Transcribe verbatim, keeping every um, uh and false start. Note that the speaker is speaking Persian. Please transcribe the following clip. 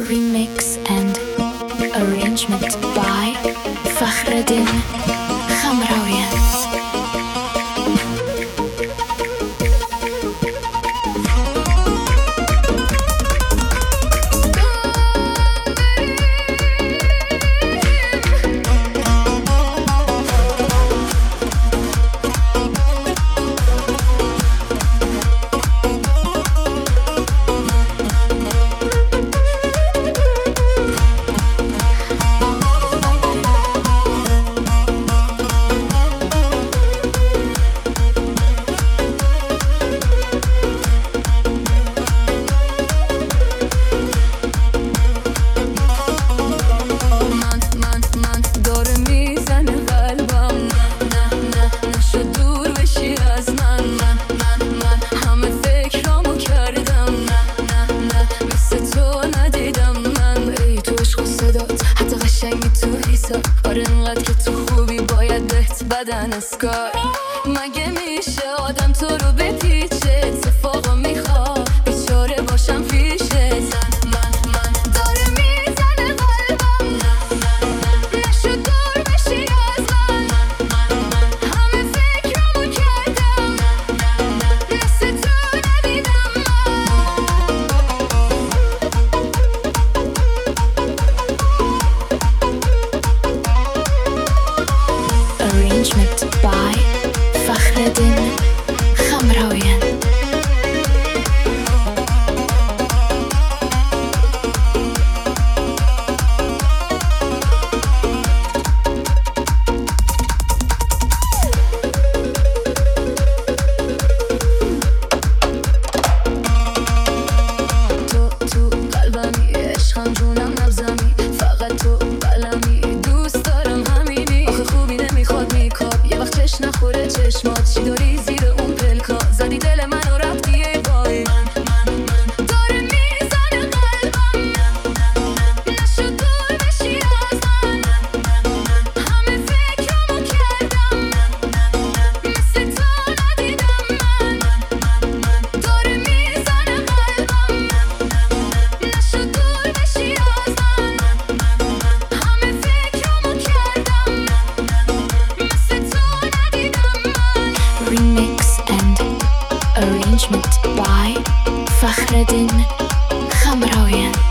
Remix and arrangement by Fakhreddin Khamraoian. آره انقدر که تو خوبی باید بهت بدن اسکار مگه میشه آدم تو رو بپیچه اتفاقا میخواد بیچاره باشم پیشت من من داره میزنه قلبم نشو دور بشی از من همه فکرامو کردم مثل تو ندیدم Arrangement by Fakhreddin Khamraoian. تو تو قلبمی عشقم جونم نبزمی فقط تو قلمی دوست دارم همینی آخه خوبی نمیخواد میکاب یه وقت چش نخوره چشمات چی داری زیر اون پلکا زدی دل منو رفتی ای وای من من من داره میزنه قلبم نشو دور بشی از من همه فکرامو کردم مثل تو ندیدم من داره میزنه قلبم نشو دور بشی از من همه فکرامو کردم مثل تو ندیدم من Remix and arrangement by Fakhreddin Khamraoian.